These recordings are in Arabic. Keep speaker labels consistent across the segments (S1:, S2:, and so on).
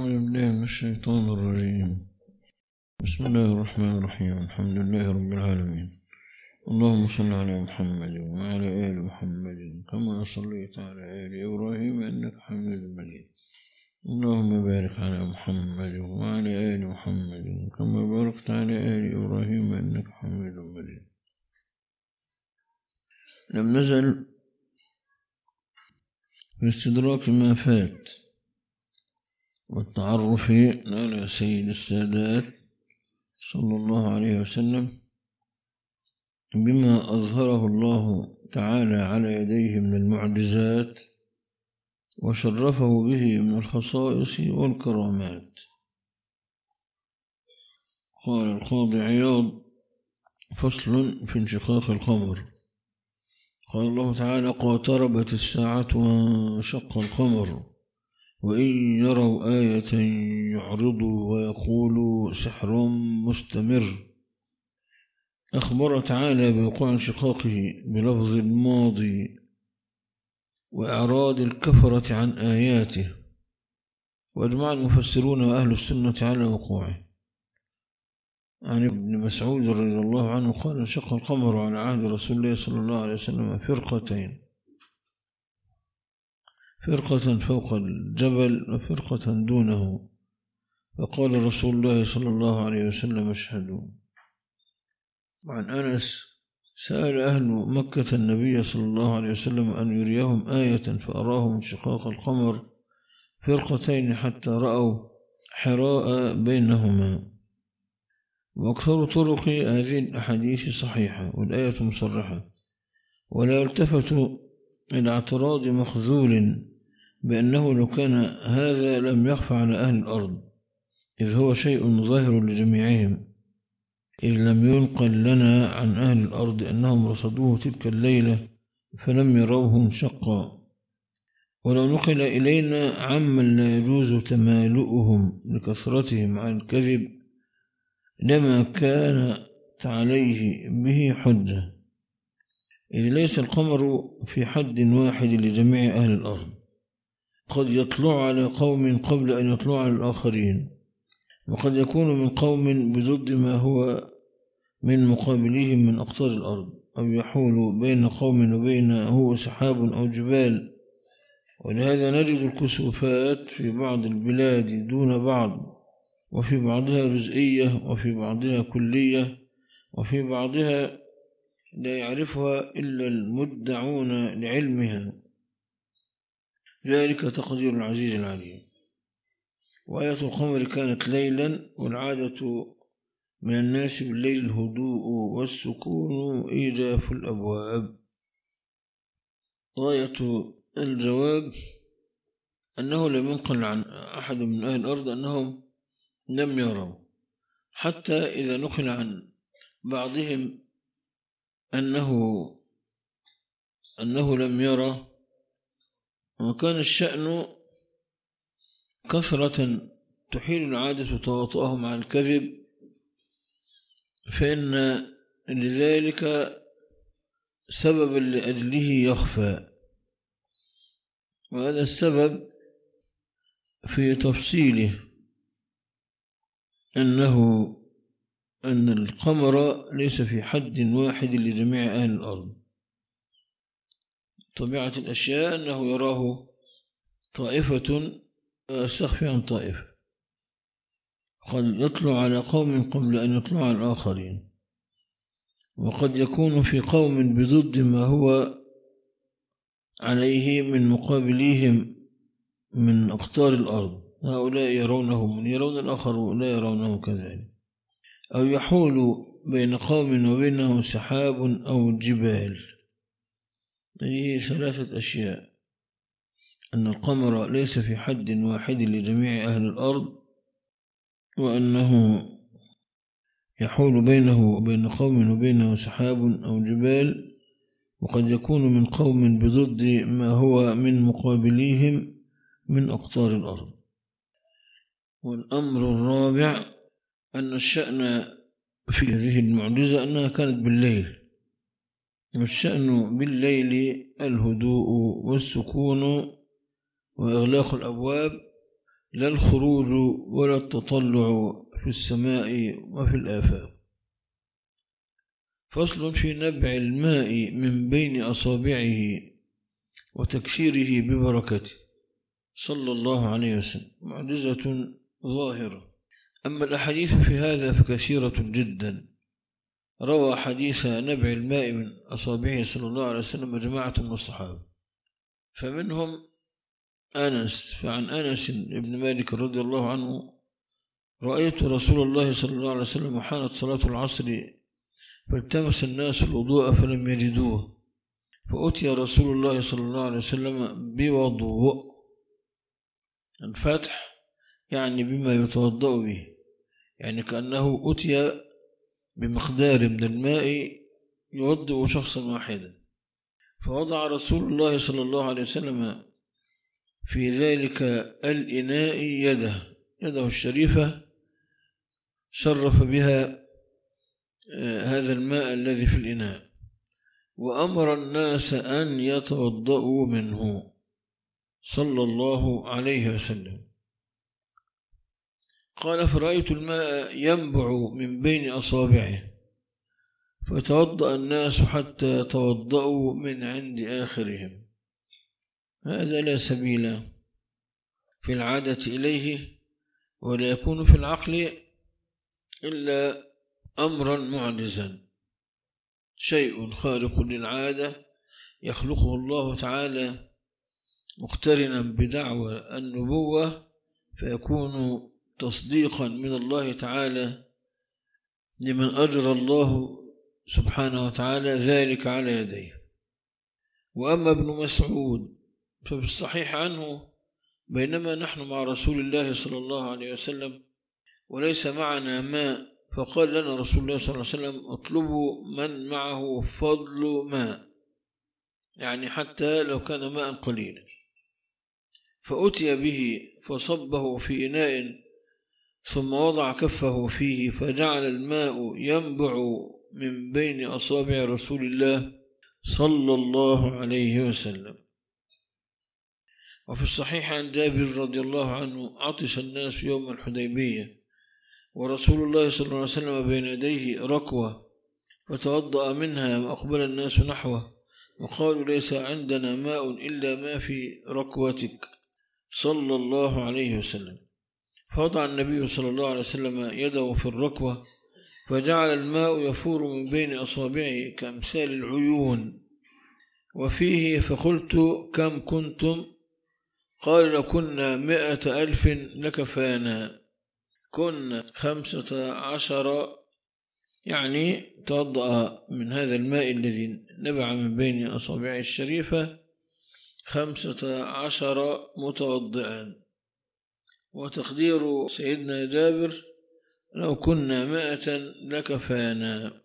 S1: أعوذ بالله من الشيطان الرجيم. بسم الله الرحمن الرحيم. الحمد لله رب العالمين. اللهم صل على محمد وعلى آل محمد كما صليت على آل إبراهيم إنك حميد مجيد. اللهم بارك على محمد وعلى آل محمد كما باركت على آل إبراهيم إنك حميد مجيد. لم نزل في استدراك ما فات والتعرف على سيد السادات صلى الله عليه وسلم بما أظهره الله تعالى على يديه من المعجزات وشرفه به من الخصائص والكرامات. قال القاضي عياض: فصل في انشقاق القمر. قال الله تعالى: اقتربت الساعة وانشق القمر وإن يروا آية يعرضوا ويقولوا سحر مستمر. أخبر تعالى بوقوع انشقاقه بلفظ الماضي وإعراض الكفرة عن آياته، وأجمع المفسرون وأهل السنة على وقوعه. عن ابن مسعود رضي الله عنه قال: انشق القمر على عهد رسول الله صلى الله عليه وسلم فرقتين، فرقة فوق الجبل وفرقة دونه، فقال رسول الله صلى الله عليه وسلم: اشهدوا. وعن أنس: سأل أهل مكة النبي صلى الله عليه وسلم أن يريهم آية فأراهم انشقاق القمر فرقتين حتى رأوا حراء بينهما. وأكثر طرق هذه الأحاديث صحيحة والآية مصرحة، ولا يلتفت إلى اعتراض مخذول بأنه لو كان هذا لم يخفى على أهل الأرض، إذ هو شيء ظاهر لجميعهم، إذ لم ينقل لنا عن أهل الأرض أنهم رصدوه تلك الليلة فلم يروه انشقا. ولو نقل إلينا عمن لا يجوز تمالؤهم لكثرتهم عن الكذب لما كانت عليه به حجة، إذ ليس القمر في حد واحد لجميع أهل الأرض، قد يطلع على قوم قبل أن يطلع على الآخرين، وقد يكون من قوم بضد ما هو من مقابليهم من أقطار الأرض، أو يحول بين قوم وبينه سحاب أو جبال. ولهذا نجد الكسوفات في بعض البلاد دون بعض، وفي بعضها جزئية وفي بعضها كلية، وفي بعضها لا يعرفها إلا المدعون لعلمها، ذلك تقدير العزيز العليم. وآية القمر كانت ليلا، والعادة من الناس بالليل الهدوء والسكون إيجاف الأبواب. غاية الجواب أنه لم ينقل عن أحد من أهل الأرض أنهم لم يروا، حتى إذا نقل عن بعضهم أنه لم يرى، وكان الشأن كثرة تحيل العادة تواطؤهم عن الكذب، فإن لذلك سببا لأجله يخفى. وهذا السبب في تفصيله أن القمر ليس في حد واحد لجميع أهل الأرض. طبيعة الأشياء أنه يراه طائفة ويستخفي عن طائفة، قد يطلع على قوم قبل أن يطلع على الآخرين، وقد يكون في قوم بضد ما هو عليه من مقابليهم من أقطار الأرض، هؤلاء يرونه من يرون الآخر لا يرونه كذلك، أو يحول بين قوم وبينه سحاب أو جبال. هذه ثلاثة أشياء: أن القمر ليس في حد واحد لجميع أهل الأرض، وأنه يحول بينه وبين قوم وبينه سحاب أو جبال، وقد يكون من قوم بضد ما هو من مقابليهم من أقطار الأرض. والأمر الرابع أن الشأن في هذه المعجزة أنها كانت بالليل، والشأن بالليل الهدوء والسكون وإغلاق الأبواب، لا الخروج ولا التطلع في السماء وفي الآفاق. فصل في نبع الماء من بين أصابعه وتكسيره ببركته صلى الله عليه وسلم، معجزة ظاهرة. أما الأحاديث في هذا فكثيرة جدا. روى حديث نبع الماء من أصابعه صلى الله عليه وسلم جماعة من الصحابة، فمنهم أنس. فعن أنس بن مالك رضي الله عنه: رأيت رسول الله صلى الله عليه وسلم حانت صلاة العصر فالتمس الناس الوضوء فلم يجدوه، فأتي رسول الله صلى الله عليه وسلم بوضوء. الفتح يعني بما يتوضأ به، يعني كأنه أتي بمقدار من الماء يوضئ شخصا واحدا. فوضع رسول الله صلى الله عليه وسلم في ذلك الإناء يده الشريفة، شرف بها هذا الماء الذي في الإناء، وأمر الناس أن يتوضأوا منه صلى الله عليه وسلم. قال: فرأيت الماء ينبع من بين أصابعه فتوضأ الناس حتى توضأوا من عند آخرهم. هذا لا سبيل في العادة إليه، ولا يكون في العقل إلا أمرا معجزا، شيء خارق للعادة يخلقه الله تعالى مقترنا بدعوى النبوة، فيكون تصديقا من الله تعالى لمن أجرى الله سبحانه وتعالى ذلك على يديه. وأما ابن مسعود ففي الصحيح عنه: بينما نحن مع رسول الله صلى الله عليه وسلم وليس معنا ماء، فقال لنا رسول الله صلى الله عليه وسلم: اطلبوا من معه فضل ماء، يعني حتى لو كان ماء قليلا. فأتي به فصبه في إناء ثم وضع كفه فيه، فجعل الماء ينبع من بين أصابع رسول الله صلى الله عليه وسلم. وفي الصحيح عن جابر رضي الله عنه: عطش الناس يوم الحديبية ورسول الله صلى الله عليه وسلم بين يديه ركوة، فتوضأ منها وأقبل الناس نحوه، وقالوا: ليس عندنا ماء إلا ما في ركوتك صلى الله عليه وسلم. فوضع النبي صلى الله عليه وسلم يده في الركوة، فجعل الماء يفور من بين أصابعه كأمثال العيون وفيه. فقلت: كم كنتم؟ قال: لو كنا 100,000 لكفانا. كنا 15، يعني توضأ من هذا الماء الذي نبع من بين أصابعه الشريفة 15 متوضئا. وتقدير سيدنا جابر: لو كنا 100 لكفانا.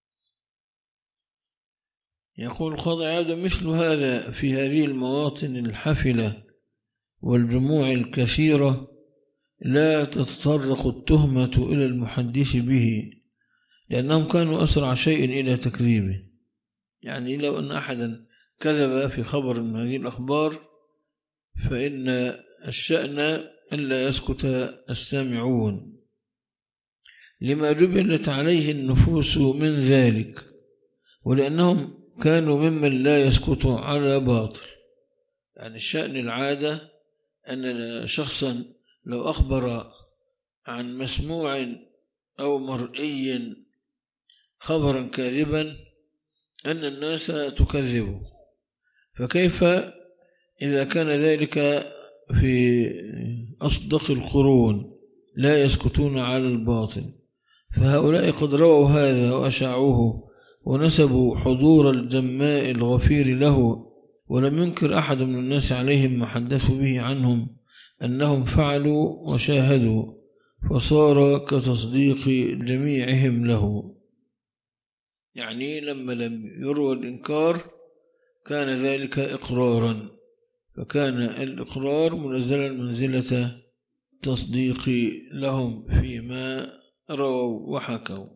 S1: يقول القاضي عياض: مثل هذا في هذه المواطن الحفلة والجموع الكثيرة لا تتطرق التهمة إلى المحدث به، لأنهم كانوا أسرع شيء إلى تكذيبه. يعني لو أن أحدا كذب في خبر من هذه الأخبار فإن الشأن ألا يسكت السامعون، لما جبلت عليه النفوس من ذلك، ولأنهم كانوا ممن لا يسكت على باطل. يعني الشأن العادة أن شخصا لو أخبر عن مسموع أو مرئي خبرا كاذبا أن الناس تكذبه، فكيف إذا كان ذلك في أصدق القرون لا يسكتون على الباطل؟ فهؤلاء قد رووا هذا وأشاعوه ونسبوا حضور الجماء الغفير له، ولم ينكر أحد من الناس عليهم ما حدثوا به عنهم أنهم فعلوا وشاهدوا، فصار كتصديق جميعهم له. يعني لما لم يروى الإنكار كان ذلك إقرارا، فكان الإقرار منزلا منزلة تصديق لهم فيما رووا وحكوا.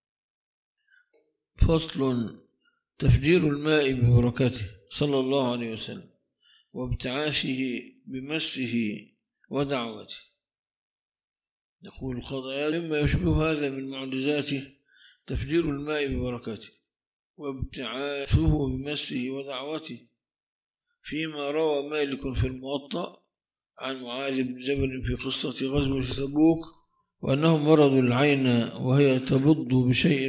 S1: فصل: تفجير الماء ببركته صلى الله عليه وسلم وابتعاشه بمسه ودعوته. يقول القاضي مما يشبه هذا من معجزاته تفجير الماء ببركته وابتعاثه بمسه ودعوته، فيما روى مالك في الموطأ عن معاذ بن جبل في قصة غزوة تبوك، وأنهم مرضوا العين وهي تبض بشيء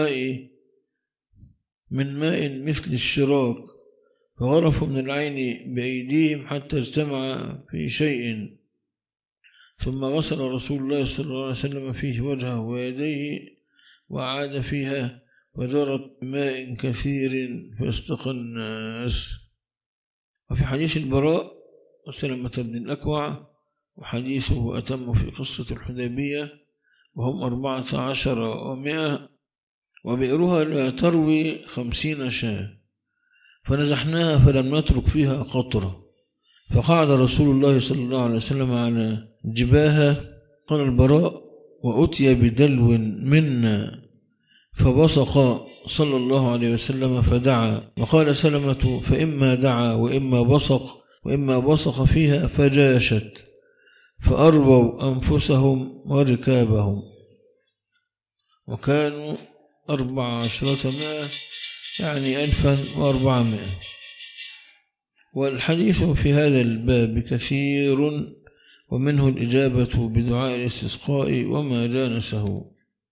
S1: من ماء مثل الشراك، فغرفوا من العين بأيديهم حتى اجتمع في شيء، ثم غسل رسول الله صلى الله عليه وسلم فيه وجهه ويديه وعاد فيها وجرت ماء كثير فاستقى الناس. وفي حديث البراء وسلمة بن الأكوع وحديثه أتم في قصة الحديبية وهم 14 و100 وبئرها لا تروي 50 شاة، فنزحناها فلم نترك فيها قطرة، فقعد رسول الله صلى الله عليه وسلم على جباها. قال البراء وأتي بدلو منا فبصق صلى الله عليه وسلم فدعا، وقال سلمة فإما دعا وإما بصق فيها فجاشت، فأربوا أنفسهم وركابهم، وكانوا 1400 يعني 1400. والحديث في هذا الباب كثير، ومنه الإجابة بدعاء الاستسقاء وما جانسه.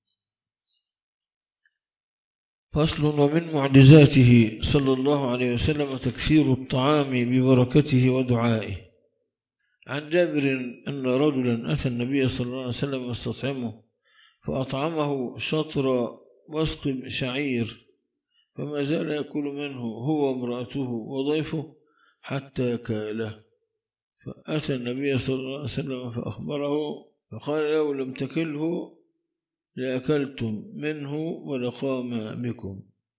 S1: فصل. ومن معجزاته صلى الله عليه وسلم تكثير الطعام ببركته ودعائه. عن جابر أن رجلا أتى النبي صلى الله عليه وسلم يستطعمه فأطعمه شطر وسق شعير، فما زال يأكل منه هو وامرأته وضيفه حتى كاله، فأتى النبي صلى الله عليه وسلم فأخبره فقال لو لم تكله لأكلتم منه ولقام بكم،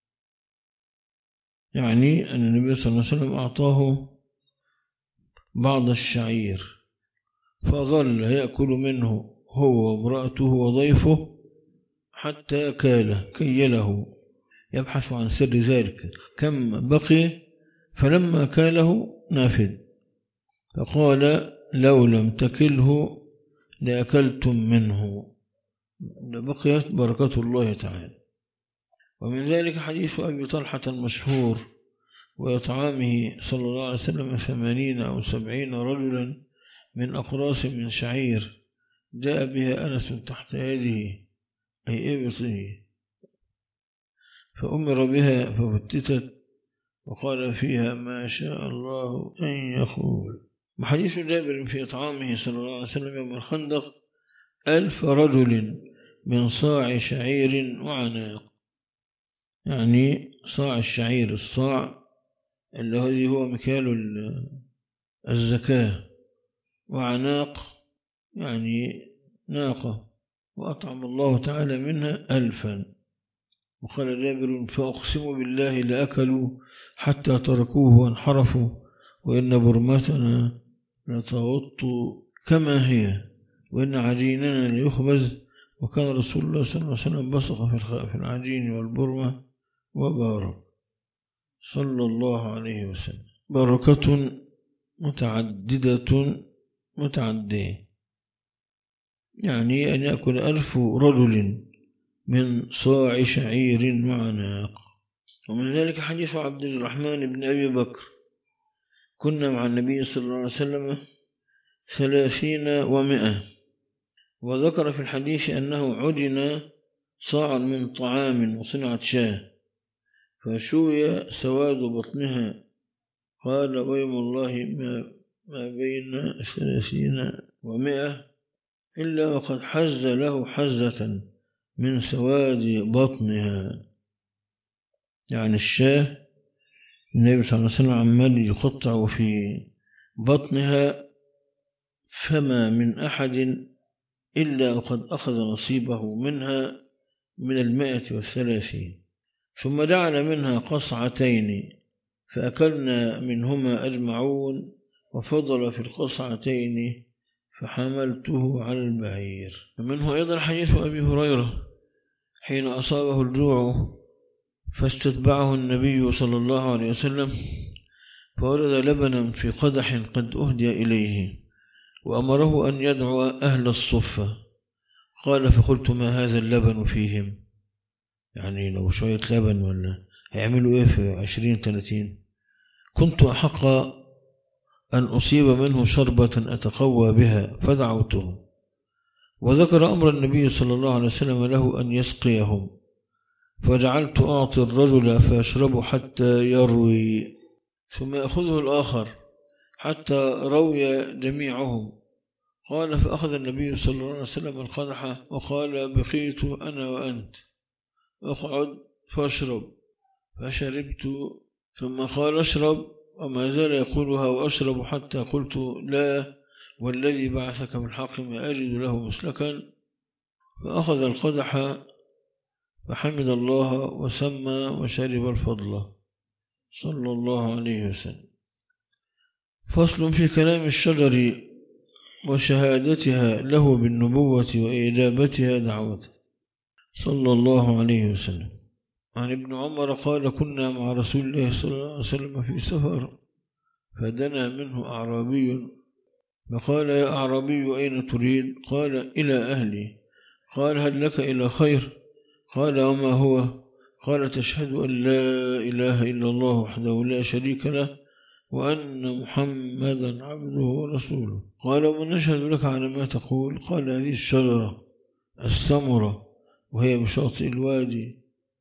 S1: يعني أن النبي صلى الله عليه وسلم أعطاه بعض الشعير فظل يأكل منه هو وامرأته وضيفه حتى كيله يبحث عن سر ذلك كم بقي، فلما كاله نافد، فقال لو لم تكله لأكلتم منه، بقيت بركة الله تعالى. ومن ذلك حديث أبي طلحة المشهور وإطعامه صلى الله عليه وسلم 80 أو 70 رجلا من أقراص من شعير جاء بها أنس تحت يده أي إبطه، فأمر بها ففتتت وقال فيها ما شاء الله أن يقول. وحديث جابر في إطعامه صلى الله عليه وسلم يوم الخندق 1000 رجل من صاع شعير وعناق، يعني صاع الشعير الصاع الذي هو مكيال الزكاة، وعناق يعني ناقة، وأطعم الله تعالى منها 1000. وقال جابر فأقسم بالله لأكلوا حتى تركوه وانحرفوا، وإن برمتنا لتغط كما هي، وإن عجيننا ليخبز، وكان رسول الله صلى الله عليه وسلم بصق في العجين والبرمة وبارك صلى الله عليه وسلم. بركة متعدية، يعني أن يأكل 1000 رجل من صاع شعير وعناق. ومن ذلك حديث عبد الرحمن بن أبي بكر كنا مع النبي صلى الله عليه وسلم 30 و100، وذكر في الحديث أنه عجن صاع من طعام وصنعت شاه فشوي سواد بطنها، قال ويم الله ما بين 30 و100 إلا وقد حز له حزة من سواد بطنها، يعني الشاه النبي صلى الله عليه وسلم عمال يقطع في بطنها، فما من أحد إلا وقد أخذ نصيبه منها من 130، ثم جعل منها قصعتين فأكلنا منهما أجمعون، وفضل في القصعتين فحملته على البعير. ومنه أيضا حديث أبي هريرة حين أصابه الجوع فاستتبعه النبي صلى الله عليه وسلم فورد لبنا في قدح قد أهدي إليه، وأمره أن يدعو أهل الصفة. قال فقلت ما هذا اللبن فيهم؟ يعني لو شوية لبن ولا هيعملوا إيه في 20-30؟ كنت أحق أن أصيب منه شربة أتقوى بها فدعوته. وذكر أمر النبي صلى الله عليه وسلم له أن يسقيهم، فجعلت أعطي الرجل فيشرب حتى يروي، ثم يأخذه الآخر حتى روي جميعهم. قال فأخذ النبي صلى الله عليه وسلم القدح وقال بقيت أنا وأنت، اقعد فاشرب. فشربت، ثم قال اشرب، وما زال يقولها وأشرب حتى قلت لا والذي بعثك بالحق ما أجد له مسلكا. فأخذ القدح فحمد الله وسمى وشرب الفضل صلى الله عليه وسلم. فصل في كلام الشجر وشهادتها له بالنبوة وإجابتها دعوته صلى الله عليه وسلم. عن ابن عمر قال كنا مع رسول الله صلى الله عليه وسلم في سفر، فدنا منه أعرابي فقال يا أعرابي أين تريد؟ قال إلى أهلي. قال هل لك إلى خير؟ قال وما هو؟ قال تشهد أن لا إله إلا الله وحده لا شريك له وأن محمدا عبده ورسوله. قال ومن نشهد لك على ما تقول؟ قال هذه الشجرة السمرة وهي بشاطئ الوادي،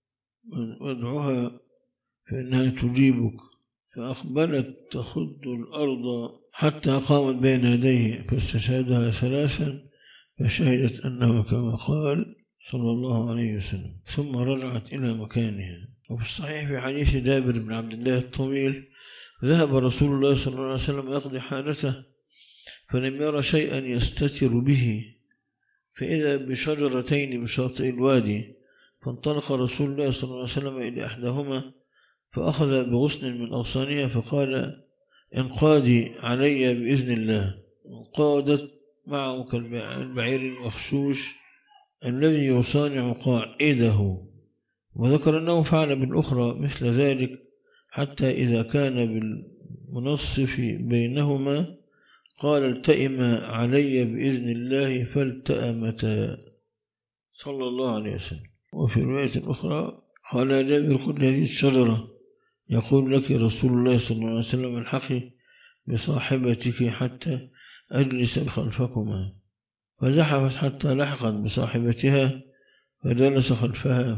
S1: وادعها فإنها تجيبك. فأقبلت تخض الأرض حتى قامت بين يديه فاستشهدها 3 فشهدت أنه كما قال صلى الله عليه وسلم، ثم رجعت إلى مكانها. وفي الصحيح في حديث جابر بن عبد الله الطويل ذهب رسول الله صلى الله عليه وسلم يقضي حاجته فلم يرى شيئا يستتر به، فإذا بشجرتين بشاطئ الوادي، فانطلق رسول الله صلى الله عليه وسلم إلى إحداهما فأخذ بغصن من أغصانها فقال انقادي علي بإذن الله. انقادت معه كالبعير المخشوش الذي يصانع قائده. وذكر أنه فعل بالأخرى مثل ذلك حتى إذا كان بالمنصف بينهما قال التئما علي بإذن الله فالتأمتا صلى الله عليه وسلم. وفي رواية أخرى قال جابر قل هذه الشجرة يقول لك رسول الله صلى الله عليه وسلم الحقي بصاحبتك حتى أجلس خلفكما. فزحفت حتى لحقت بصاحبتها فجلس خلفها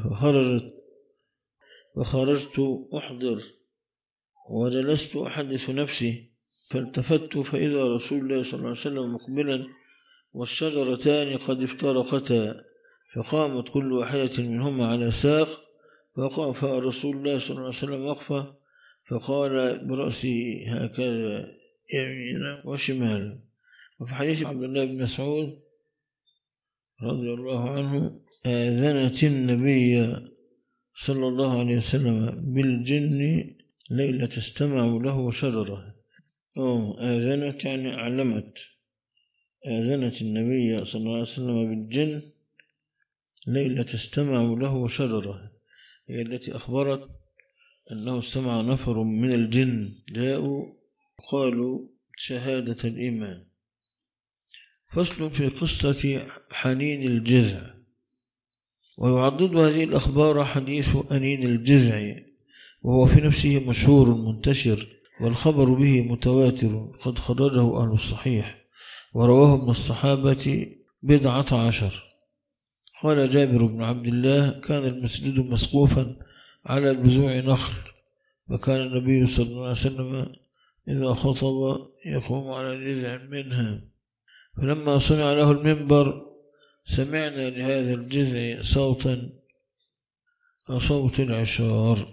S1: فخرجت أحضر وجلست أحدث نفسي، فالتفت فإذا رسول الله صلى الله عليه وسلم مقبلا والشجرتان قد افترقتا، فقامت كل واحدة منهما على ساق، فوقف رسول الله صلى الله عليه وسلم وقفة فقال برأسه هكذا يمينا وشمالا. وفي حديث عبد الله بن مسعود رضي الله عنه آذنت النبي صلى الله عليه وسلم بالجن ليلة استمع له شجرة. آذنت يعني أعلمت. آذنت النبي صلى الله عليه وسلم بالجن ليلة استمع له شجرة، هي التي أخبرت أنه استمع نفر من الجن جاءوا قالوا شهادة الإيمان. فصل في قصة حنين الجزع. ويعضد هذه الأخبار حديث أنين الجزع، وهو في نفسه مشهور منتشر، والخبر به متواتر قد خرجه أهل الصحيح ورواه من الصحابة 17. قال جابر بن عبد الله كان المسجد مسقوفا على بذوع نخل، وكان النبي صلى الله عليه وسلم إذا خطب يقوم على جذع منها، فلما صنع له المنبر سمعنا لهذا الجذع صوتا كصوت العشار،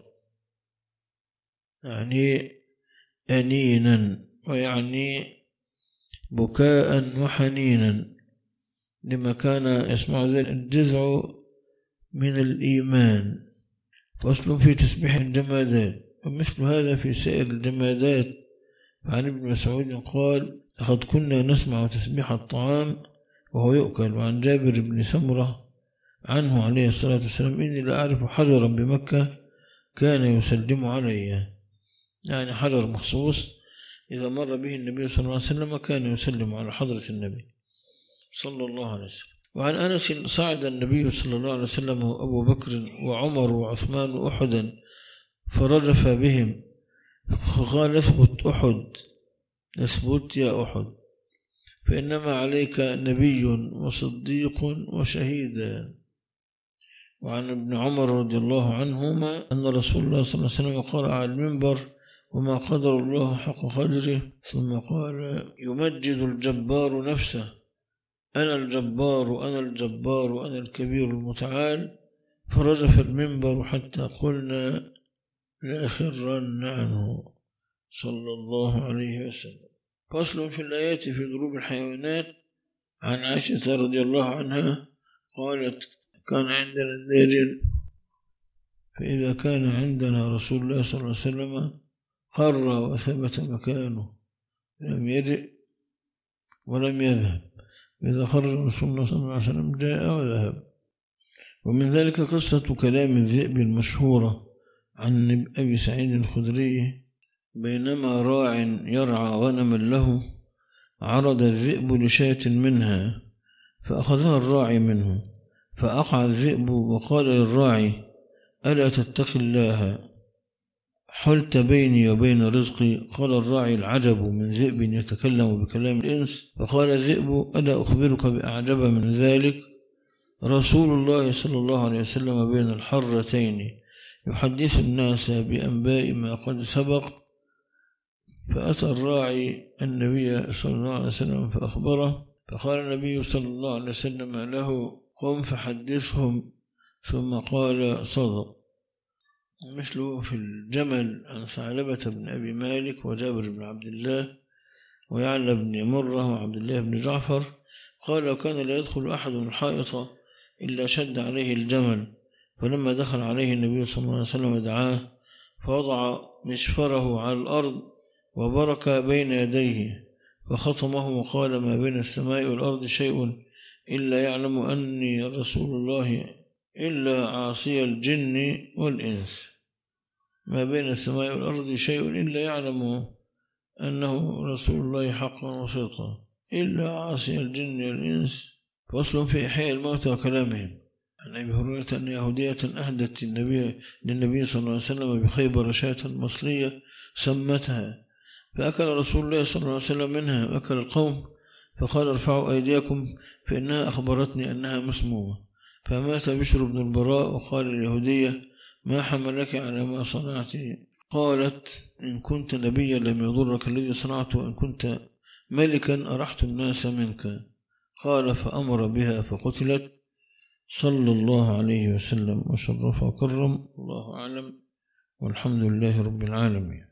S1: يعني أنينا ويعني بكاء وحنينا، لما كان يسمع ذلك الجذع من الإيمان. فصل في تسبيح الجمادات، ومثل هذا في سائر الجمادات. عن ابن مسعود قال لقد كنا نسمع تسبيح الطعام وهو يؤكل. وعن جابر بن سمرة عنه عليه الصلاة والسلام إني لا أعرف حجرا بمكة كان يسلم علي، يعني حجر مخصوص إذا مر به النبي صلى الله عليه وسلم كان يسلم على حضرة النبي صلى الله عليه وسلم. وعن أنس صعد النبي صلى الله عليه وسلم وأبو بكر وعمر وعثمان أحدا فرجف بهم فقال اثبت أحد، اثبت يا أحد، فإنما عليك نبي وصديق وشهيدا. وعن ابن عمر رضي الله عنهما أن رسول الله صلى الله عليه وسلم قال على المنبر وما قدر الله حق قدره، ثم قال يمجد الجبار نفسه أنا الجبار أنا الجبار أنا الكبير المتعال، فرجف المنبر حتى قلنا لأخرن عنه صلى الله عليه وسلم. فصل في الآيات في ضروب الحيوانات. عن عائشة رضي الله عنها قالت كان عندنا الدجل، فإذا كان عندنا رسول الله صلى الله عليه وسلم قر وثبت مكانه لم يرئ ولم يذهب، إذا خرج رسول الله صلى الله عليه وسلم جاء وذهب. ومن ذلك قصة كلام الذئب المشهورة عن أبي سعيد الخدري بينما راع يرعى غنما له عرض الذئب لشاة منها فأخذها الراعي منه، فأقع الذئب وقال للراعي ألا تتقي الله حلت بيني وبين رزقي؟ قال الراعي العجب من ذئب يتكلم بكلام الإنس. فقال الذئب ألا أخبرك بأعجب من ذلك؟ رسول الله صلى الله عليه وسلم بين الحرتين يحدث الناس بأنباء ما قد سبق. فأتى الراعي النبي صلى الله عليه وسلم فأخبره، فقال النبي صلى الله عليه وسلم له قم فحدثهم، ثم قال صدق. مثله في الجمل عن ثعلبة بن أبي مالك وجابر بن عبد الله ويعلى بن مرة وعبد الله بن جعفر قال كان لا يدخل أحد الحائط إلا شد عليه الجمل، فلما دخل عليه النبي صلى الله عليه وسلم دعاه فوضع مشفره على الأرض وبرك بين يديه فخطمه وقال ما بين السماء والأرض شيء إلا يعلم أني رسول الله إلا عاصي الجن والإنس. ما بين السماء والأرض شيء إلا يعلم أنه رسول الله حقا وصدقا إلا عاصي الجن والإنس. فصل في إحياء الموتى وكلامهم. عن أبي هريرة أن يهودية أهدت للنبي صلى الله عليه وسلم بخيبر شاة مصلية سمتها، فأكل رسول الله صلى الله عليه وسلم منها وأكل القوم، فقال ارفعوا أيديكم فإنها أخبرتني أنها مسمومة. فمات بشر بن البراء وقال اليهودية ما حملك على ما صنعت؟ قالت إن كنت نبيا لم يضرك الذي صنعت، وإن كنت ملكا أرحت الناس منك. قال فأمر بها فقتلت صلى الله عليه وسلم وشرف وكرم. الله أعلم والحمد لله رب العالمين.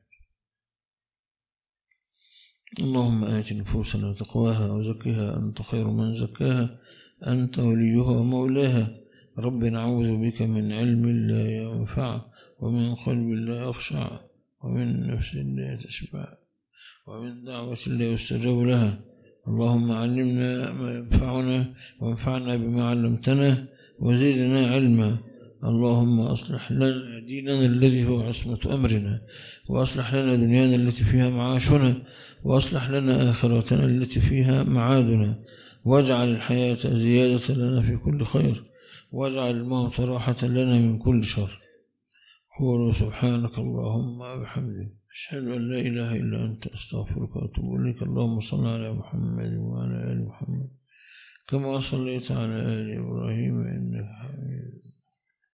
S1: اللهم آت نفوسنا تقواها وزكها أنت خير من زكاها أنت وليها ومولاها. رب نعوذ بك من علم لا ينفع ومن قلب لا يخشع ومن نفس لا تشبع ومن دعوة لا يستجاب لها. اللهم علمنا ما ينفعنا وانفعنا بما علمتنا وزدنا علما. اللهم أصلح لنا ديننا الذي هو عصمة أمرنا، وأصلح لنا دنيانا التي فيها معاشنا، وأصلح لنا آخرتنا التي فيها معادنا، واجعل الحياة زيادة لنا في كل خير، واجعل الموت راحة لنا من كل شر. قولوا سبحانك اللهم وبحمدك أشهد أن لا إله إلا أنت أستغفرك وأتوب إليك. اللهم صل على محمد وعلى آل محمد كما صليت على آل إبراهيم